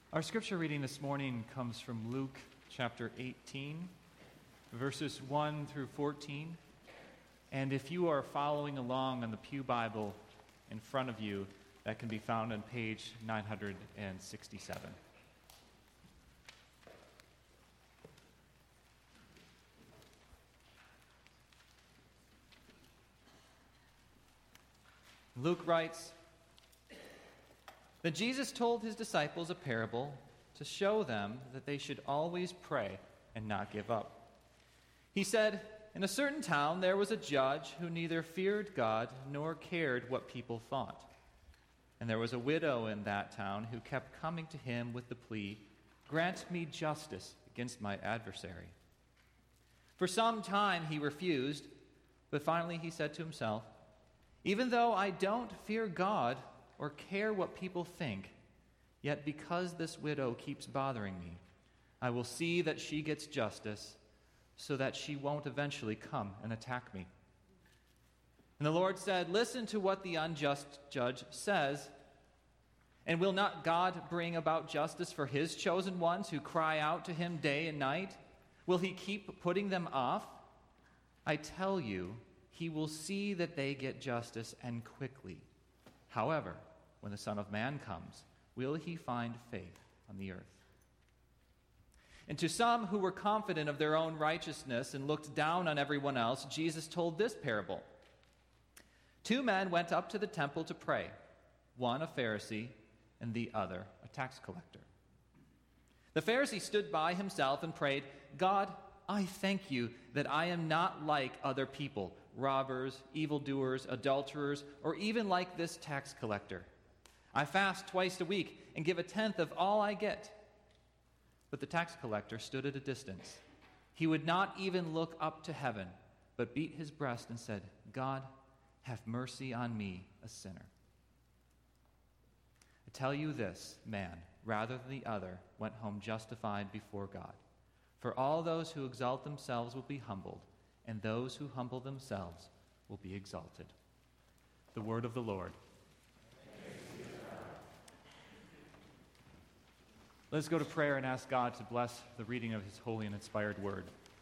Our scripture reading this morning comes from Luke chapter 18, verses 1 through 14. And if you are following along on the Pew Bible in front of you, that can be found on page 967. Luke writes, "Then Jesus told his disciples a parable to show them that they should always pray and not give up. He said, 'In a certain town there was a judge who neither feared God nor cared what people thought. And there was a widow in that town who kept coming to him with the plea, "Grant me justice against my adversary." For some time he refused, but finally he said to himself, "Even though I don't fear God or care what people think, yet because this widow keeps bothering me, I will see that she gets justice so that she won't eventually come and attack me." And the Lord said, "Listen to what the unjust judge says. And will not God bring about justice for his chosen ones who cry out to him day and night? Will he keep putting them off? I tell you, he will see that they get justice, and quickly. However, when the Son of Man comes, will he find faith on the earth?" And to some who were confident of their own righteousness and looked down on everyone else, Jesus told this parable. 2 men went up to the temple to pray, one a Pharisee and the other a tax collector. The Pharisee stood by himself and prayed, "God, I thank you that I am not like other people, robbers, evildoers, adulterers, or even like this tax collector. I fast twice a week and give 1/10 of all I get." But the tax collector stood at a distance. He would not even look up to heaven, but beat his breast and said, "God, have mercy on me, a sinner." I tell you, this man, rather than the other, went home justified before God. For all those who exalt themselves will be humbled, and those who humble themselves will be exalted. The word of the Lord. Let's go to prayer and ask God to bless the reading of his holy and inspired word.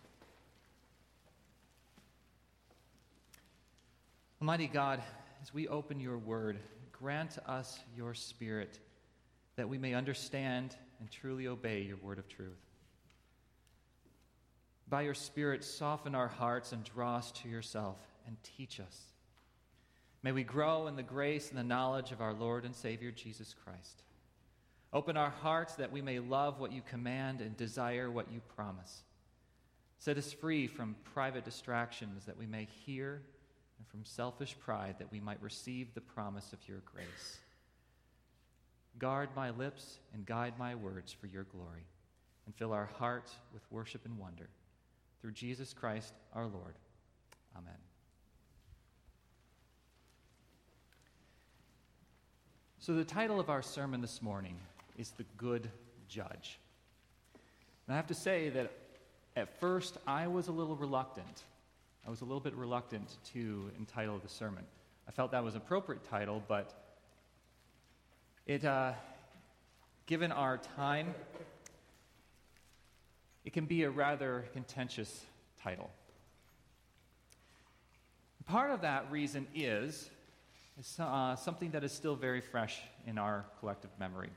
Almighty God, as we open your word, grant us your Spirit that we may understand and truly obey your word of truth. By your Spirit, soften our hearts and draw us to yourself and teach us. May we grow in the grace and the knowledge of our Lord and Savior, Jesus Christ. Open our hearts that we may love what you command and desire what you promise. Set us free from private distractions that we may hear, and from selfish pride that we might receive the promise of your grace. Guard my lips and guide my words for your glory, and fill our hearts with worship and wonder. Through Jesus Christ our Lord. Amen. So the title of our sermon this morning is The Good Judge. And I have to say that at first I was a little reluctant. I was a little bit reluctant to entitle the sermon. I felt that was an appropriate title, but given our time, it can be a rather contentious title. Part of that reason is something that is still very fresh in our collective memory.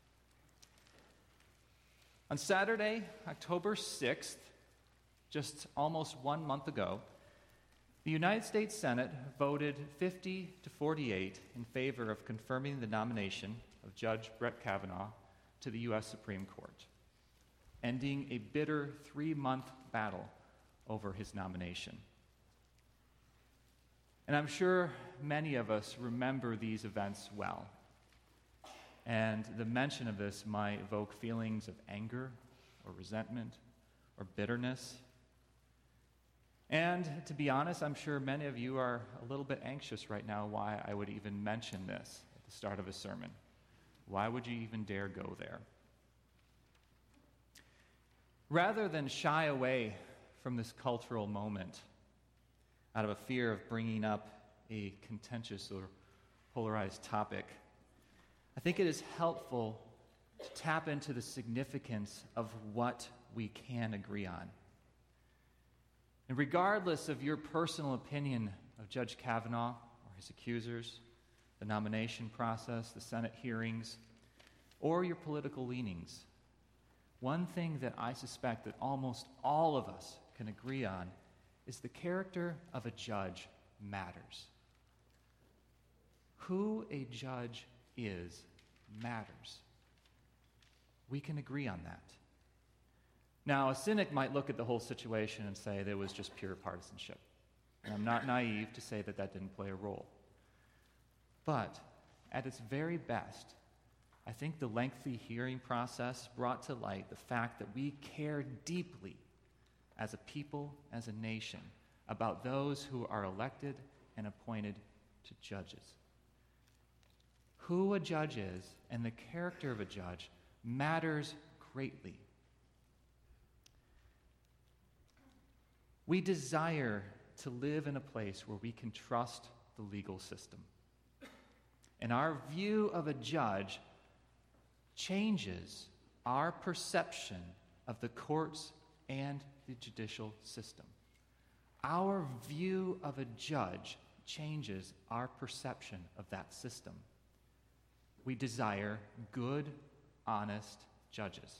On Saturday, October 6th, just almost 1 month ago, the United States Senate voted 50 to 48 in favor of confirming the nomination of Judge Brett Kavanaugh to the U.S. Supreme Court, ending a bitter 3-month battle over his nomination. And I'm sure many of us remember these events well. And the mention of this might evoke feelings of anger or resentment or bitterness. And to be honest, I'm sure many of you are a little bit anxious right now why I would even mention this at the start of a sermon. Why would you even dare go there? Rather than shy away from this cultural moment out of a fear of bringing up a contentious or polarized topic, I think it is helpful to tap into the significance of what we can agree on. And regardless of your personal opinion of Judge Kavanaugh or his accusers, the nomination process, the Senate hearings, or your political leanings, one thing that I suspect that almost all of us can agree on is the character of a judge matters. Who a judge is matters. We can agree on that. Now, a cynic might look at the whole situation and say that it was just pure partisanship. And I'm not naive to say that that didn't play a role. But at its very best, I think the lengthy hearing process brought to light the fact that we care deeply as a people, as a nation, about those who are elected and appointed to judges. Who a judge is and the character of a judge matters greatly. We desire to live in a place where we can trust the legal system. And our view of a judge changes our perception of the courts and the judicial system. Our view of a judge changes our perception of that system. We desire good, honest judges.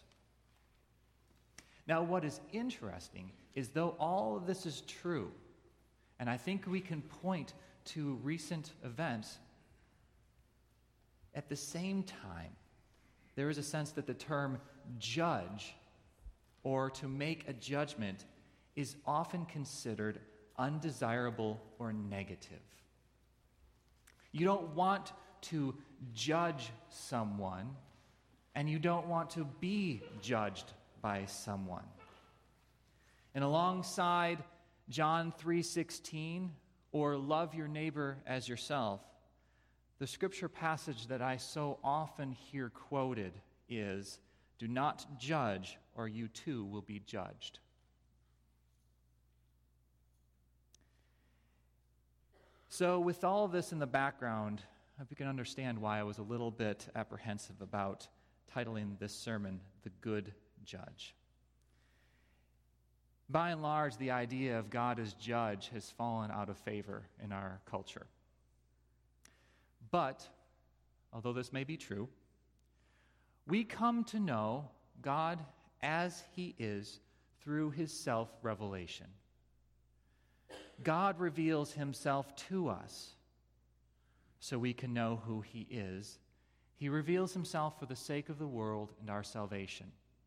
Now, what is interesting is though all of this is true, and I think we can point to recent events, at the same time, there is a sense that the term judge, or to make a judgment, is often considered undesirable or negative. You don't want to judge someone, and you don't want to be judged by someone. And alongside John 3:16, or love your neighbor as yourself, the scripture passage that I so often hear quoted is, do not judge, or you too will be judged. So with all of this in the background, I hope you can understand why I was a little bit apprehensive about titling this sermon, The Good Judge. By and large, the idea of God as judge has fallen out of favor in our culture. But, although this may be true, we come to know God as He is through His self-revelation. God reveals Himself to us so we can know who He is. He reveals Himself for the sake of the world and our salvation.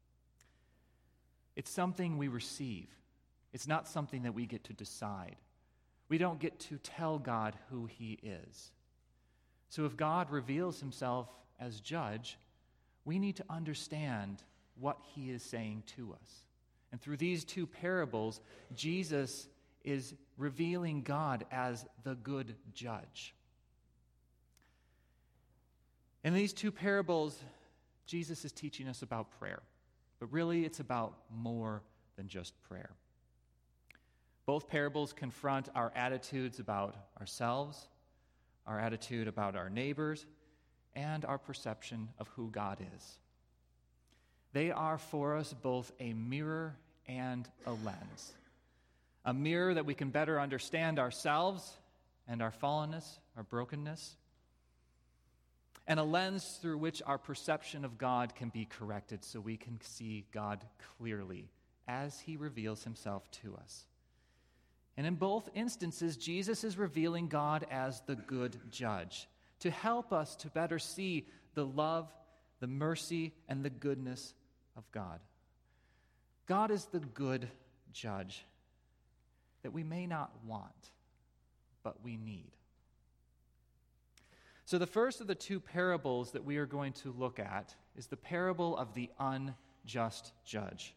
It's something we receive. It's not something that we get to decide. We don't get to tell God who He is. So if God reveals Himself as judge, we need to understand what He is saying to us. And through these two parables, Jesus is revealing God as the good judge. In these two parables, Jesus is teaching us about prayer. But really, it's about more than just prayer. Both parables confront our attitudes about ourselves, our attitude about our neighbors, and our perception of who God is. They are for us both a mirror and a lens. A mirror that we can better understand ourselves and our fallenness, our brokenness, and a lens through which our perception of God can be corrected so we can see God clearly as He reveals Himself to us. And in both instances, Jesus is revealing God as the good judge to help us to better see the love, the mercy, and the goodness of God. God is the good judge that we may not want, but we need. So the first of the two parables that we are going to look at is the parable of the unjust judge.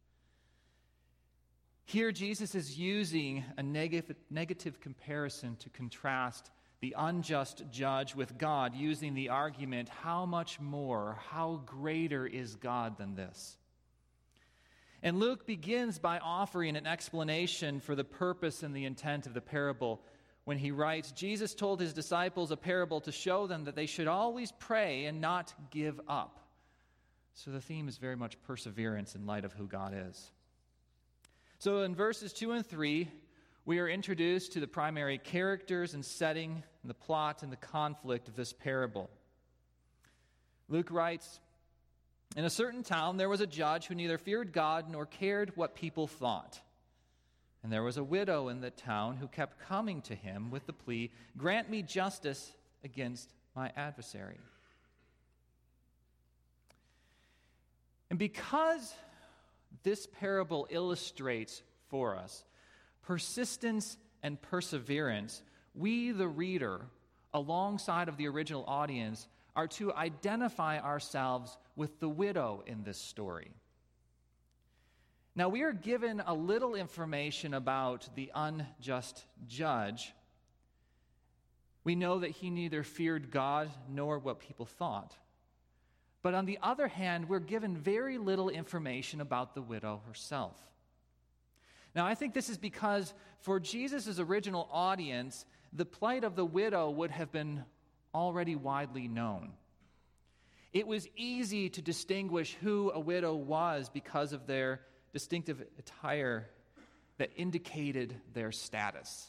Here, Jesus is using a negative comparison to contrast the unjust judge with God, using the argument, how much more, how greater is God than this? And Luke begins by offering an explanation for the purpose and the intent of the parable when he writes, Jesus told His disciples a parable to show them that they should always pray and not give up. So the theme is very much perseverance in light of who God is. So in verses 2 and 3, we are introduced to the primary characters and setting, and the plot and the conflict of this parable. Luke writes, "In a certain town there was a judge who neither feared God nor cared what people thought. And there was a widow in the town who kept coming to him with the plea, 'Grant me justice against my adversary.'" And because this parable illustrates for us persistence and perseverance, we, the reader, alongside of the original audience, are to identify ourselves with the widow in this story. Now, we are given a little information about the unjust judge. We know that he neither feared God nor what people thought. But on the other hand, we're given very little information about the widow herself. Now, I think this is because for Jesus' original audience, the plight of the widow would have been already widely known. It was easy to distinguish who a widow was because of their distinctive attire that indicated their status.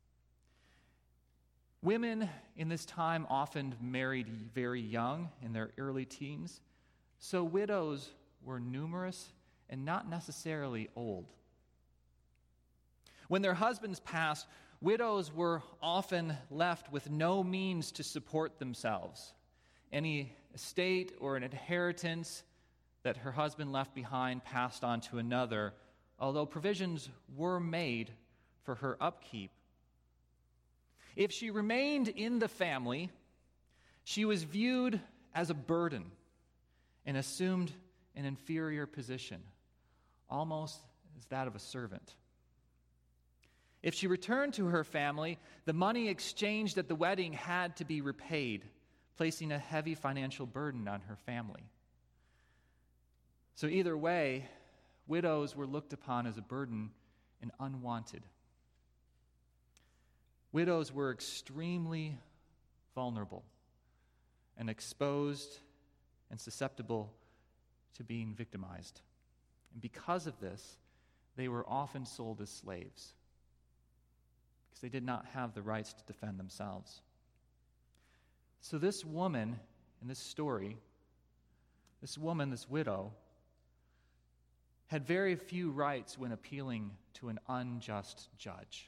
Women in this time often married very young, in their early teens, so widows were numerous and not necessarily old. When their husbands passed, widows were often left with no means to support themselves. Any estate or an inheritance that her husband left behind passed on to another, although provisions were made for her upkeep. If she remained in the family, she was viewed as a burden and assumed an inferior position, almost as that of a servant. If she returned to her family, the money exchanged at the wedding had to be repaid, placing a heavy financial burden on her family. So either way, widows were looked upon as a burden and unwanted. Widows were extremely vulnerable and exposed and susceptible to being victimized. And because of this, they were often sold as slaves, because they did not have the rights to defend themselves. So this woman in this story, this widow, had very few rights when appealing to an unjust judge.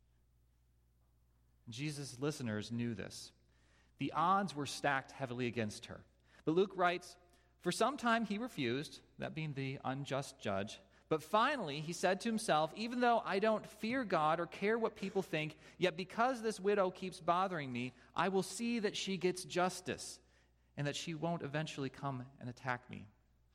Jesus' listeners knew this. The odds were stacked heavily against her. But Luke writes, "For some time he refused," that being the unjust judge, "but finally he said to himself, 'Even though I don't fear God or care what people think, yet because this widow keeps bothering me, I will see that she gets justice and that she won't eventually come and attack me.'"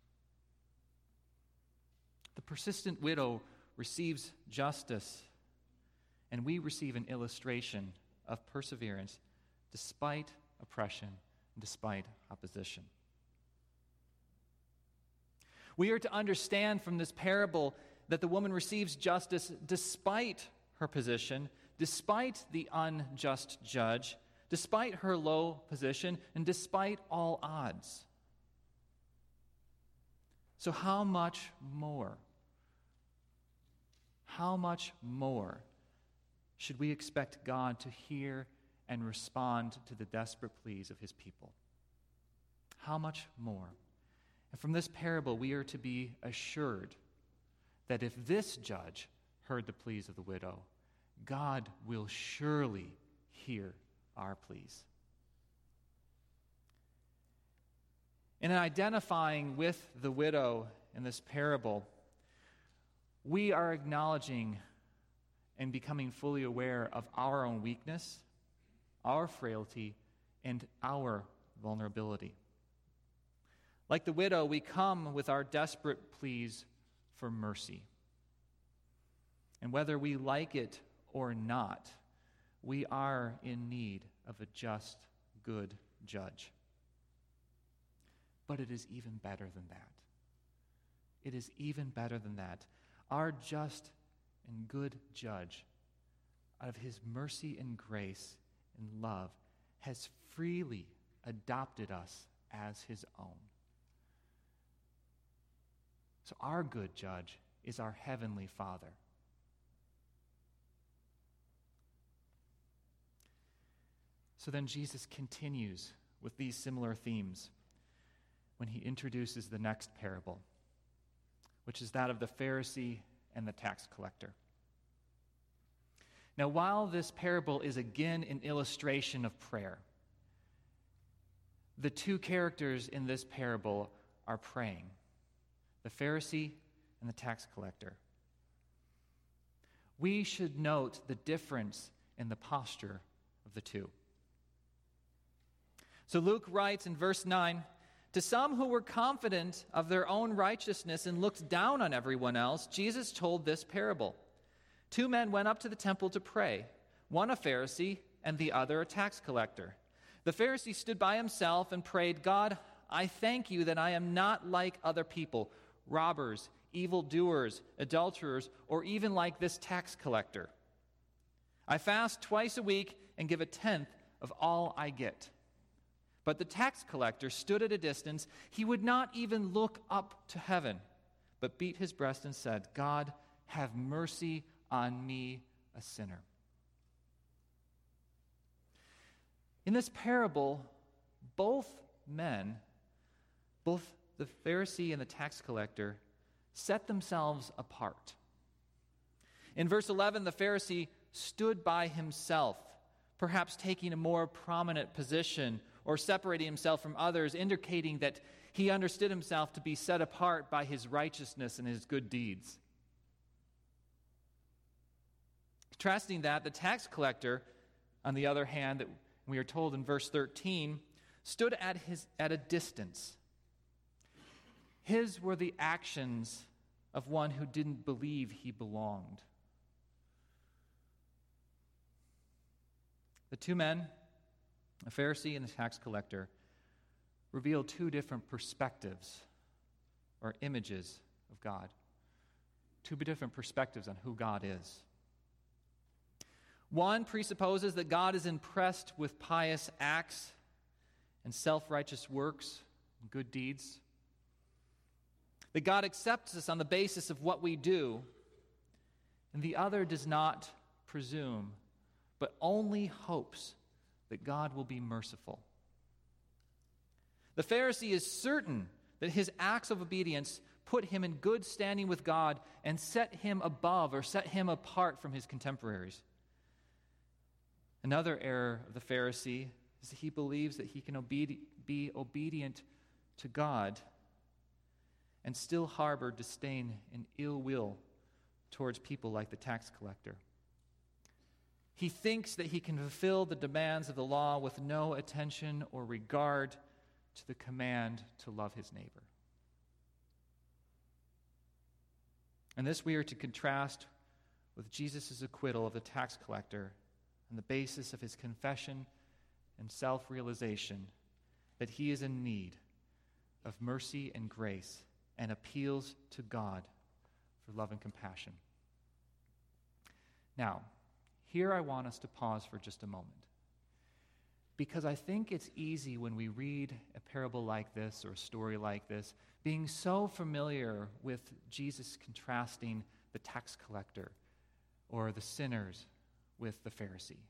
The persistent widow receives justice, and we receive an illustration of perseverance despite oppression and despite opposition. We are to understand from this parable that the woman receives justice despite her position, despite the unjust judge, despite her low position, and despite all odds. So how much more? How much more should we expect God to hear and respond to the desperate pleas of his people? How much more? And from this parable, we are to be assured that if this judge heard the pleas of the widow, God will surely hear our pleas. In identifying with the widow in this parable, we are acknowledging and becoming fully aware of our own weakness, our frailty, and our vulnerability. Like the widow, we come with our desperate pleas for mercy. And whether we like it or not, we are in need of a just, good judge. But it is even better than that. It is even better than that. Our just and good judge, out of his mercy and grace and love, has freely adopted us as his own. So our good judge is our heavenly Father. So then Jesus continues with these similar themes when he introduces the next parable, which is that of the Pharisee and the tax collector. Now, while this parable is again an illustration of prayer, the two characters in this parable are praying, the Pharisee and the tax collector. We should note the difference in the posture of the two. So Luke writes in verse 9, "To some who were confident of their own righteousness and looked down on everyone else, Jesus told this parable. 2 men went up to the temple to pray, one a Pharisee and the other a tax collector. The Pharisee stood by himself and prayed, 'God, I thank you that I am not like other people, robbers, evildoers, adulterers, or even like this tax collector. I fast twice a week and give a tenth of all I get.' But the tax collector stood at a distance. He would not even look up to heaven, but beat his breast and said, 'God, have mercy on me, a sinner.'" In this parable, both men, both the Pharisee and the tax collector, set themselves apart. In verse 11, the Pharisee stood by himself, perhaps taking a more prominent position or separating himself from others, indicating that he understood himself to be set apart by his righteousness and his good deeds. Contrasting that, the tax collector, on the other hand, that we are told in verse 13, stood at a distance. His were the actions of one who didn't believe he belonged. The two men, a Pharisee and a tax collector, reveal two different perspectives or images of God. Two different perspectives on who God is. One presupposes that God is impressed with pious acts and self-righteous works and good deeds. That God accepts us on the basis of what we do. And the other does not presume, but only hopes that God will be merciful. The Pharisee is certain that his acts of obedience put him in good standing with God and set him above or set him apart from his contemporaries. Another error of the Pharisee is that he believes that he can be obedient to God and still harbor disdain and ill will towards people like the tax collector. He thinks that he can fulfill the demands of the law with no attention or regard to the command to love his neighbor. And this we are to contrast with Jesus' acquittal of the tax collector on the basis of his confession and self-realization that he is in need of mercy and grace and appeals to God for love and compassion. Now, here I want us to pause for just a moment, because I think it's easy when we read a parable like this or a story like this, being so familiar with Jesus contrasting the tax collector or the sinners with the Pharisee.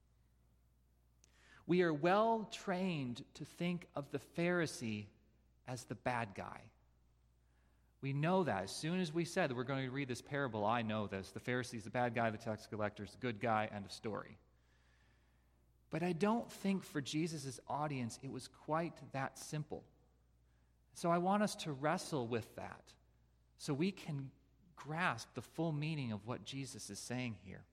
We are well trained to think of the Pharisee as the bad guy. We know that. As soon as we said that we're going to read this parable, I know this. The Pharisee is the bad guy, the tax collector is the good guy, end of story. But I don't think for Jesus' audience it was quite that simple. So I want us to wrestle with that so we can grasp the full meaning of what Jesus is saying here.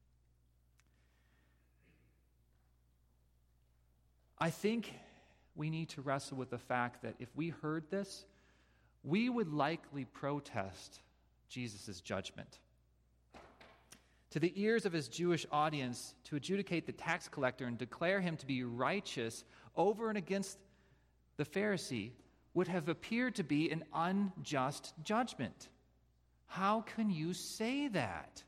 I think we need to wrestle with the fact that if we heard this, we would likely protest Jesus' judgment. To the ears of his Jewish audience, to adjudicate the tax collector and declare him to be righteous over and against the Pharisee would have appeared to be an unjust judgment. How can you say that?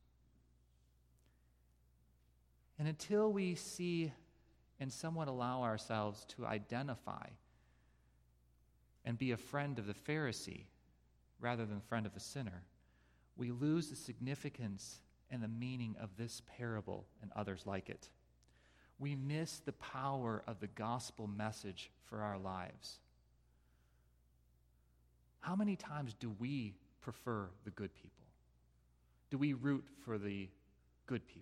And until we see and somewhat allow ourselves to identify and be a friend of the Pharisee, rather than friend of the sinner, we lose the significance and the meaning of this parable and others like it. We miss the power of the gospel message for our lives. How many times do we prefer the good people? Do we root for the good people?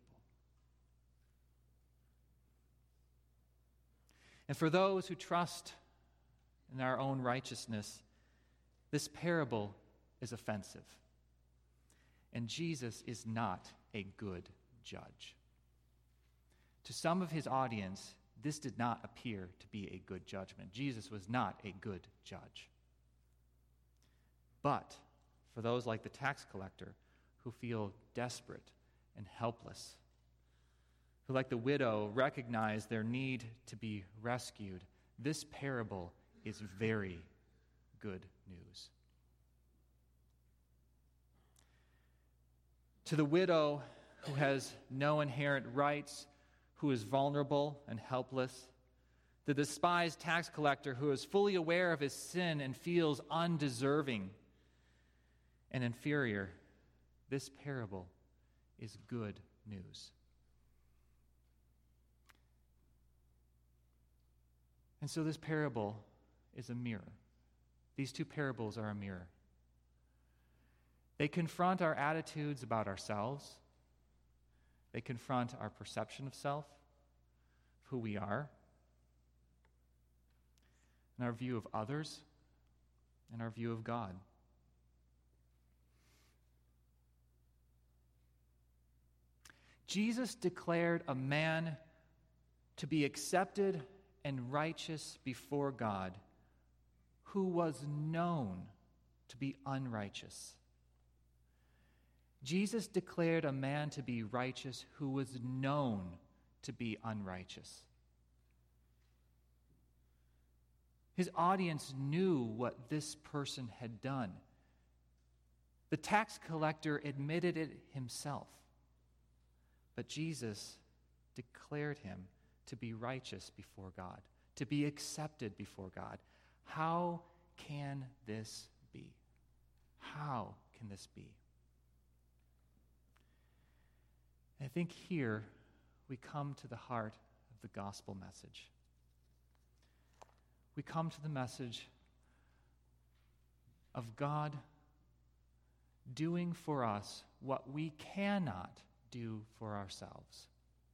And for those who trust in our own righteousness, this parable is offensive. And Jesus is not a good judge. To some of his audience, this did not appear to be a good judgment. Jesus was not a good judge. But for those like the tax collector who feel desperate and helpless, who like the widow recognize their need to be rescued, this parable is very good news. To the widow who has no inherent rights, who is vulnerable and helpless, the despised tax collector who is fully aware of his sin and feels undeserving and inferior, this parable is good news. And so this parable is a mirror. These two parables are a mirror. They confront our attitudes about ourselves. They confront our perception of self, who we are, and our view of others, and our view of God. Jesus declared a man to be accepted and righteous before God who was known to be unrighteous. Jesus declared a man to be righteous who was known to be unrighteous. His audience knew what this person had done. The tax collector admitted it himself, but Jesus declared him to be righteous before God, to be accepted before God. How can this be? How can this be? I think here we come to the heart of the gospel message. We come to the message of God doing for us what we cannot do for ourselves.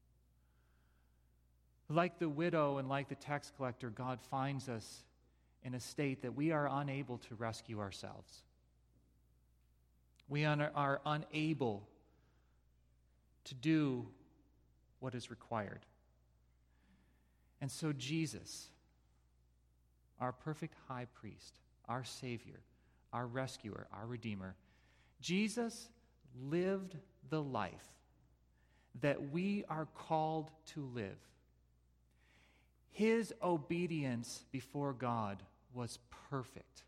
Like the widow and like the tax collector, God finds us in a state that we are unable to rescue ourselves. We are unable to do what is required. And so Jesus, our perfect high priest, our Savior, our rescuer, our Redeemer, Jesus lived the life that we are called to live. His obedience before God was perfect.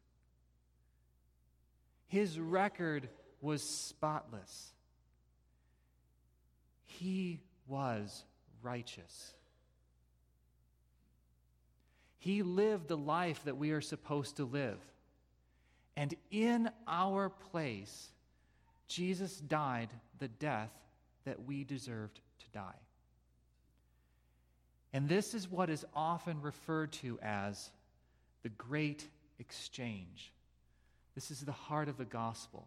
His record was spotless. He was righteous. He lived the life that we are supposed to live. And in our place, Jesus died the death that we deserved to die. And this is what is often referred to as the great exchange. This is the heart of the gospel.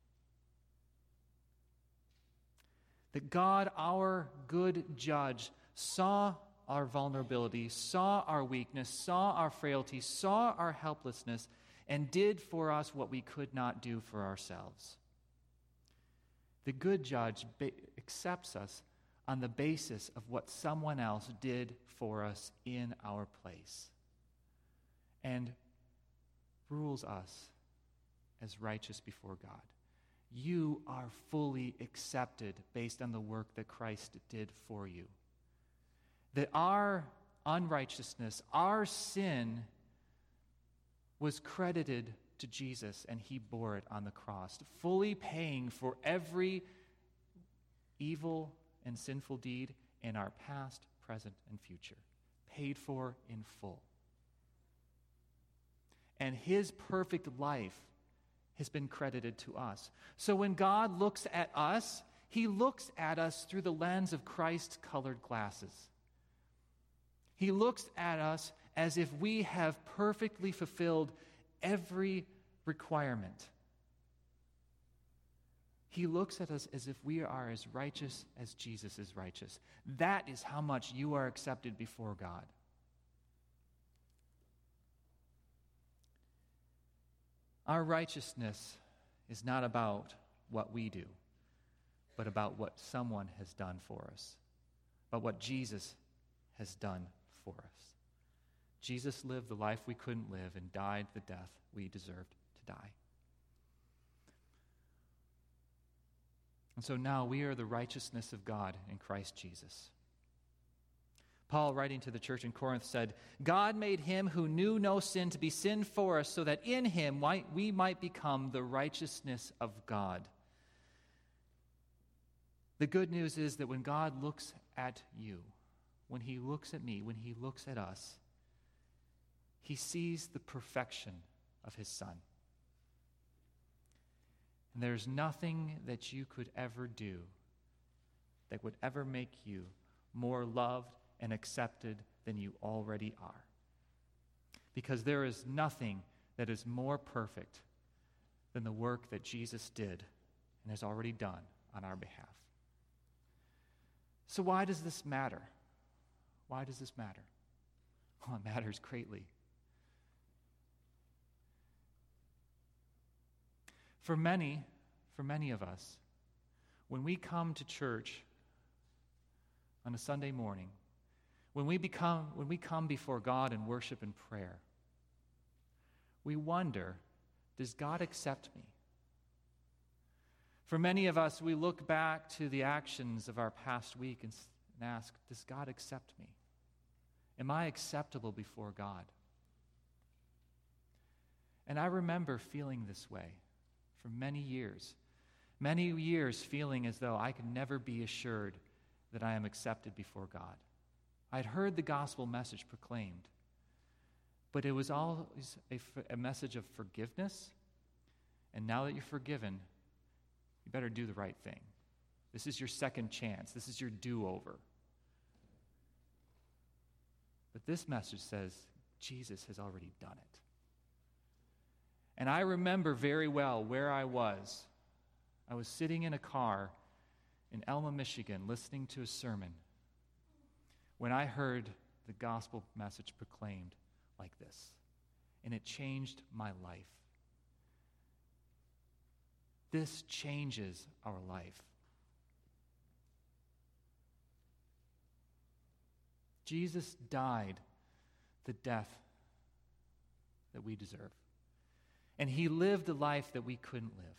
That God, our good judge, saw our vulnerability, saw our weakness, saw our frailty, saw our helplessness, and did for us what we could not do for ourselves. The good judge accepts us on the basis of what someone else did for us in our place, and rules us as righteous before God. You are fully accepted based on the work that Christ did for you. That our unrighteousness, our sin, was credited to Jesus, and he bore it on the cross, fully paying for every evil and sinful deed in our past, present, and future. Paid for in full. And his perfect life has been credited to us. So when God looks at us, he looks at us through the lens of Christ-colored glasses. He looks at us as if we have perfectly fulfilled every requirement. He looks at us as if we are as righteous as Jesus is righteous. That is how much you are accepted before God. Our righteousness is not about what we do, but about what someone has done for us, but what Jesus has done for us. Jesus lived the life we couldn't live and died the death we deserved to die. And so now we are the righteousness of God in Christ Jesus. Paul, writing to the church in Corinth, said, God made him who knew no sin to be sin for us so that in him we might become the righteousness of God. The good news is that when God looks at you, when he looks at me, when he looks at us, he sees the perfection of his Son. And there's nothing that you could ever do that would ever make you more loved and accepted than you already are. Because there is nothing that is more perfect than the work that Jesus did and has already done on our behalf. So why does this matter? Why does this matter? Well, it matters greatly. For many of us, when we come to church on a Sunday morning, when we come before God in worship and prayer, we wonder, does God accept me? For many of us, we look back to the actions of our past week and ask, does God accept me? Am I acceptable before God? And I remember feeling this way for many years feeling as though I could never be assured that I am accepted before God. I'd heard the gospel message proclaimed, but it was always a message of forgiveness, and now that you're forgiven, you better do the right thing. This is your second chance. This is your do-over. But this message says Jesus has already done it. And I remember very well where I was. I was sitting in a car in Elma, Michigan, listening to a sermon when I heard the gospel message proclaimed like this. And it changed my life. This changes our life. Jesus died the death that we deserve. And he lived a life that we couldn't live.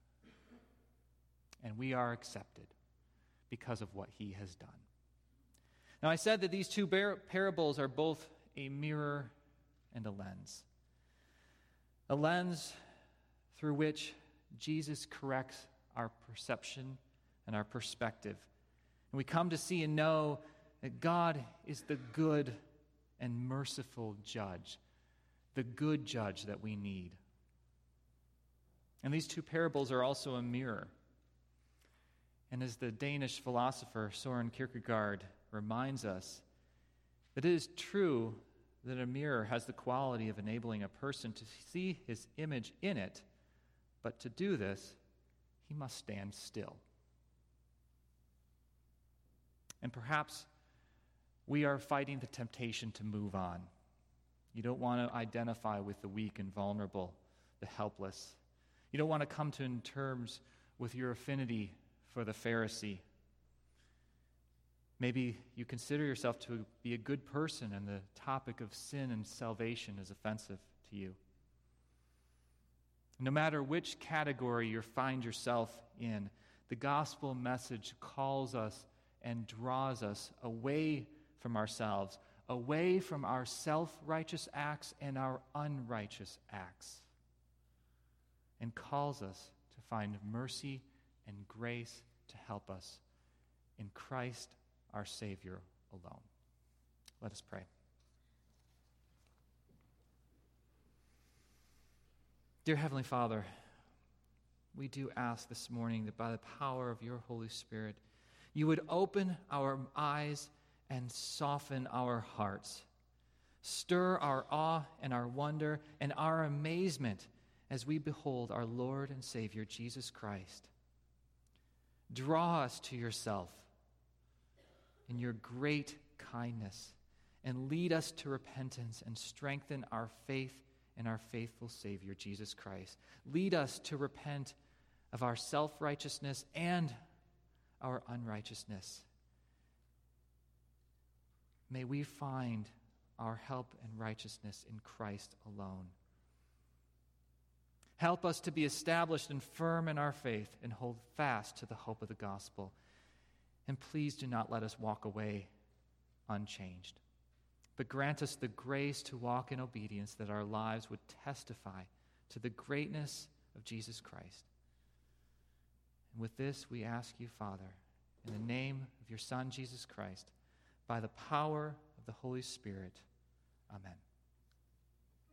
And we are accepted because of what he has done. Now, I said that these two parables are both a mirror and a lens. A lens through which Jesus corrects our perception and our perspective. And we come to see and know that God is the good and merciful judge, the good judge that we need. And these two parables are also a mirror. And as the Danish philosopher Søren Kierkegaard reminds us, that it is true that a mirror has the quality of enabling a person to see his image in it, but to do this, he must stand still. And perhaps we are fighting the temptation to move on. You don't want to identify with the weak and vulnerable, the helpless. You don't want to come to terms with your affinity for the Pharisee. Maybe you consider yourself to be a good person and the topic of sin and salvation is offensive to you. No matter which category you find yourself in, the gospel message calls us and draws us away from ourselves, away from our self-righteous acts and our unrighteous acts, and calls us to find mercy and grace to help us in Christ our Savior alone. Let us pray. Dear Heavenly Father, we do ask this morning that by the power of your Holy Spirit, you would open our eyes and soften our hearts. Stir our awe and our wonder and our amazement as we behold our Lord and Savior, Jesus Christ. Draw us to yourself in your great kindness and lead us to repentance and strengthen our faith in our faithful Savior, Jesus Christ. Lead us to repent of our self-righteousness and our unrighteousness. May we find our help and righteousness in Christ alone. Help us to be established and firm in our faith and hold fast to the hope of the gospel. And please do not let us walk away unchanged, but grant us the grace to walk in obedience that our lives would testify to the greatness of Jesus Christ. And with this, we ask you, Father, in the name of your Son, Jesus Christ, by the power of the Holy Spirit. Amen.